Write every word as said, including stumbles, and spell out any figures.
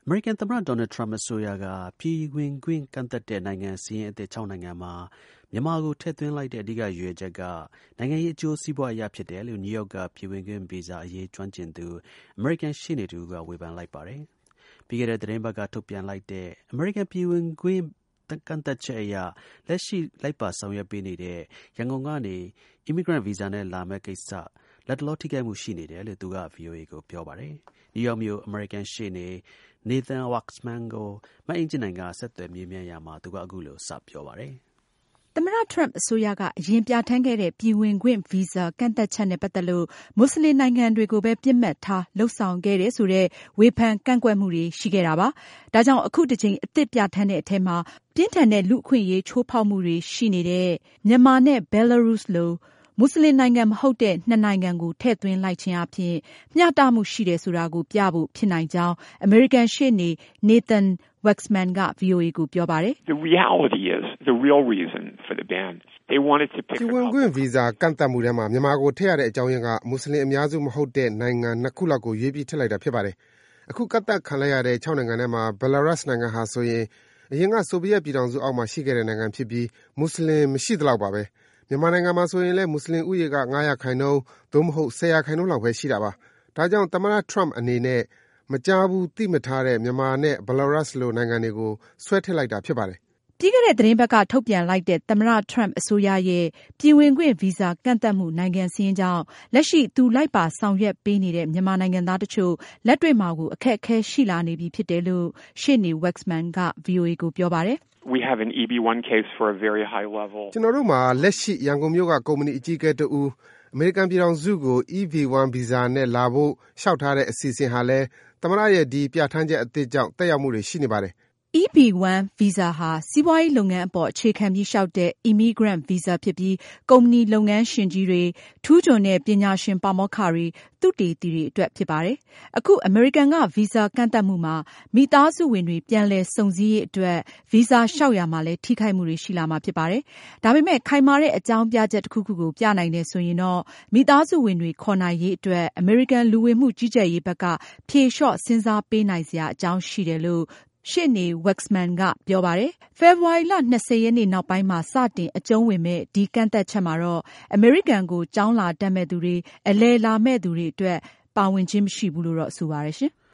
အမေရိကန်သမ္မတ Donald Trump အစိုးရက ပြည်ဝင်ခွင့်ကန့်သတ်တဲ့နိုင်ငံစာရင်းအသစ် ၆ နိုင်ငံမှာ မြန်မာကိုထည့်သွင်းလိုက်တဲ့ အဓိက ရည်ရွယ်ချက်က နိုင်ငံရေးအကျိုးစီးပွားအရဖြစ်တယ်လို့ နယူးယောက်က ပြည်ဝင်ခွင့်ဗီဇာအရေးကျွမ်းကျင်သူ အမေရိကန်ရှေ့နေတစ်ဦးက ဝေဖန်လိုက်ပါတယ်။ ပြီးခဲ့တဲ့သီတင်းပတ်က ထုတ်ပြန်လိုက်တဲ့ အမေရိကန်ပြည်ဝင်ခွင့်ကန့်သတ်ချက်အရ လက်ရှိလိုက်ပါဆောင်ရွက်ပေးနေတဲ့ ရန်ကုန်ကနေ immigrant visa နဲ့လာမယ့်ကိစ္စ လတ်တလော ထိခိုက်မှုရှိနေတယ်လို့ သူက ဗွီအိုအေကို ပြောပါတယ်။ နယူးယောက်မြို့ အမေရိကန်ရှေ့နေ Nathan Waxman ကို မအင်ကြင်းနိုင်က ဆက်သွယ်မေးမြန်းရာမှာ သူက အခုလို စပြောပါတယ်။ သမ္မတ Trump အစိုးရက အရင်ပြဌာန်းခဲ့တဲ့ ပြည်ဝင်ခွင့်ဗီဇာကန့်သတ်ချက်နဲ့ပတ်သက်လို့ မွတ်စလင်နိုင်ငံတွေကိုပဲ ပစ်မှတ်ထားလုပ်ဆောင်ခဲ့တယ်ဆိုတဲ့ ဝေဖန်ကန့်ကွက်မှုတွေရှိခဲ့တာပါ။ ဒါကြောင့် အခုတစ်ကြိမ်အသစ်ပြဌာန်းတဲ့အထဲမှာ ပြင်းထန်တဲ့လူ့အခွင့်အရေးချိုးဖောက်မှုတွေရှိနေတဲ့ မြန်မာနဲ့ Belarus လို မွတ်စလင်နိုင်ငံမဟုတ်တဲ့ နှစ်နိုင်ငံကို ထည့်သွင်းလိုက်ခြင်းအားဖြင့် မျှတမှုရှိတယ်ဆိုတာကိုပြဖို့ဖြစ်နိုင်ကြောင်း အမေရိကန်ရှေ့နေ Nathan Waxman က ဗွီအိုအေကိုပြောပါတယ်။ The reality is, the real reason for the ban, they wanted to pick ပြည်ဝင်ခွင့်ဗီဇာကန့်သတ်မှုထဲမှာ မြန်မာကိုထည့်ရတဲ့အကြောင်းရင်းက မွတ်စလင်အများစုမဟုတ်တဲ့ နိုင်ငံ နှစ်ခုလောက်ကို ရွေးပြီးထည့်လိုက်တာဖြစ်ပါတယ်။ အခုကန့်သတ်ခံလိုက်ရတဲ့ ခြောက်နိုင်ငံထဲမှာ Belarus နိုင်ငံဟာဆိုရင် အရင်က ဆိုဗီယက်ပြည်ထောင်စုအောက်မှာရှိခဲ့တဲ့နိုင်ငံဖြစ်ပြီး မွတ်စလင်မရှိသလောက်ပါပဲ။ မြန်မာနိုင်ငံမှာဆိုရင်လည်း မွတ်စလင်ဦးရေက ၅ ရာခိုင်နှုန်း သို့မဟုတ် ၁၀ ရာခိုင်နှုန်းလောက်ပဲရှိတာပါ။ ဒါကြောင့် သမ္မတ Trump အနေနဲ့ မကြားဘူး သိမထားတဲ့ မြန်မာနဲ့ Belarus လိုနိုင်ငံတွေကို ဆွဲထည့်လိုက်တာဖြစ်ပါတယ်။ ပြီးခဲ့တဲ့ သီတင်းပတ်က ထုတ်ပြန်လိုက်တဲ့ သမ္မတ Trump အစိုးရရဲ့ ပြည်ဝင်ခွင့်ဗီဇာကန့်သတ်မှုနိုင်ငံစာရင်းကြောင့် လက်ရှိ သူလိုက်ပါဆောင်ရွက်ပေးနေတဲ့ မြန်မာနိုင်ငံသားတချို့ လက်တွေ့မှာကို အခက်အခဲရှိလာနေပြီဖြစ်တယ်လို့ ရှေ့နေ Waxman က ဗွီအိုအေကိုပြောပါတယ်။ We have an E B one case for a very high level. ကျနော်တို့မှာ လက်ရှိ ရန်ကုန်မြို့က ကုမ္ပဏီအကြီးအကဲတဦး အမေရိကန်ပြည်ထောင်စုကို E B one ဗီဇာနဲ့လာဖို့ လျှောက်ထားတဲ့အစီအစဉ်ဟာလည်း သမ္မတရဲ့ ဒီပြဌာန်းချက်အသစ်ကြောင့် သက်ရောက်မှုတွေရှိနေပါတယ်။ E B one ဗီဇာဟာ စီးပွားရေးလုပ်ငန်းအပေါ်အခြေခံပြီးလျှောက်တဲ့ immigrant visa ဖြစ်ပြီး ကုမ္ပဏီလုပ်ငန်းရှင်ကြီးတွေ၊ ထူးချွန်တဲ့ပညာရှင်ပါမောက္ခတွေ၊ သုတေသီတွေအတွက်ဖြစ်ပါတယ်။ အခု အမေရိကန်က ဗီဇာကန့်သတ်မှုမှာ မိသားစုဝင်တွေပြန်လည်စုံစည်းရေးအတွက် ဗီဇာလျှောက်ရာမှာလည်း ထိခိုက်မှုတွေရှိလာမှာဖြစ်ပါတယ်။ ဒါပေမဲ့ ခိုင်မာတဲ့အကြောင်းပြချက်တခုခုကို ပြနိုင်တယ်ဆိုရင်တော့ မိသားစုဝင်တွေခေါ်နိုင်ရေးအတွက် အမေရိကန်လူဝင်မှုကြီးကြပ်ရေးဘက်က ဖြေလျှော့စဉ်းစားပေးနိုင်စရာအကြောင်းရှိတယ်လို့ ရှေ့နေ Waxman ကပြောပါတယ်။ ဖေဖေါ်ဝါရီလ ၂၀ ရက်နေ့နောက်ပိုင်းမှာ စတင်အကျုံးဝင်မယ့် ဒီကန့်သတ်ချက်မှာတော့ အမေရိကန်ကို ကျောင်းလာတက်မယ့်သူတွေ၊ အလည်လာမယ့်သူတွေအတွက် ပါဝင်ခြင်းမရှိဘူးလို့ ဆိုပါတယ်ရှင်။